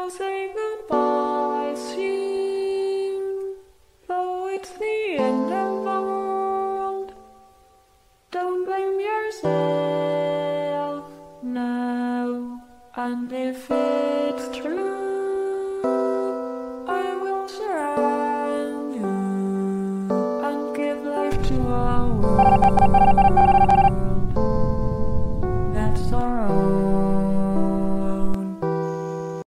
will say goodbye soon, though it's the end of the world. Don't blame yourself now, and if it's true, I will surround you and give life to our world.